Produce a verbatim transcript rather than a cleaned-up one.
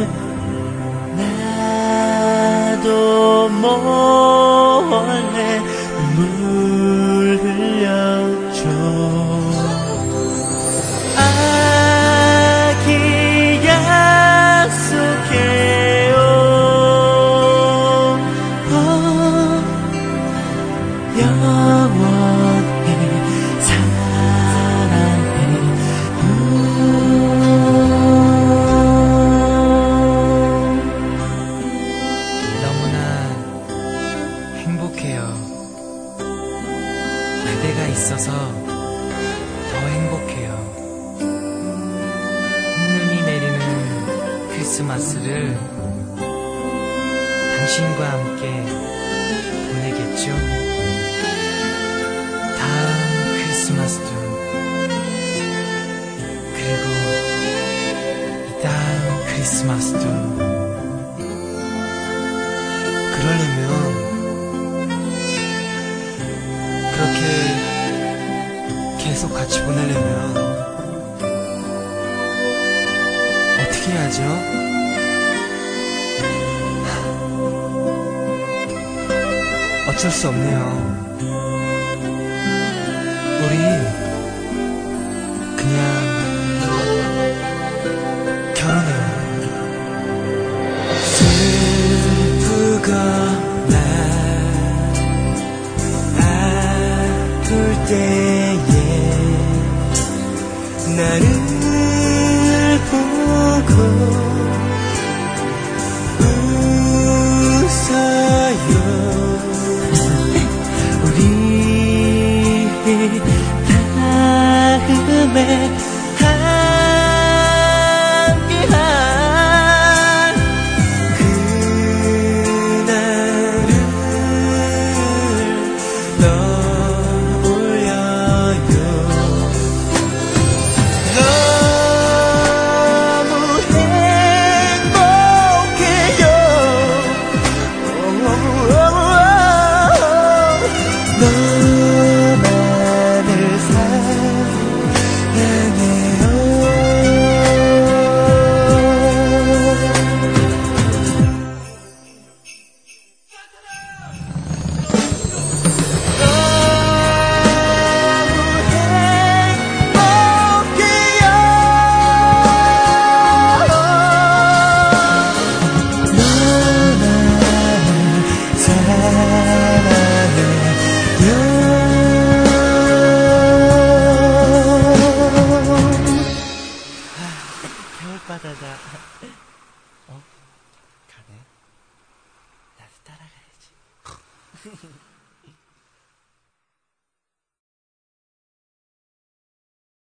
나도 몰래 눈물 흘렸죠. 아기 약속해요. 어, 영원히 사랑해. 오. 너무나 행복해요. 그대가 있어서 더 행복해요. 눈이 내리는 크리스마스를 당신과 함께 보내겠죠. 다음 크리스마스도, 그리고 이 다음 크리스마스도. 그러려면 그렇게 계속 같이 보내려면 어떻게 해야죠? 어쩔 수 없네요. 우리 그냥 결혼해요. 슬프거나 아플 때에 나를 보고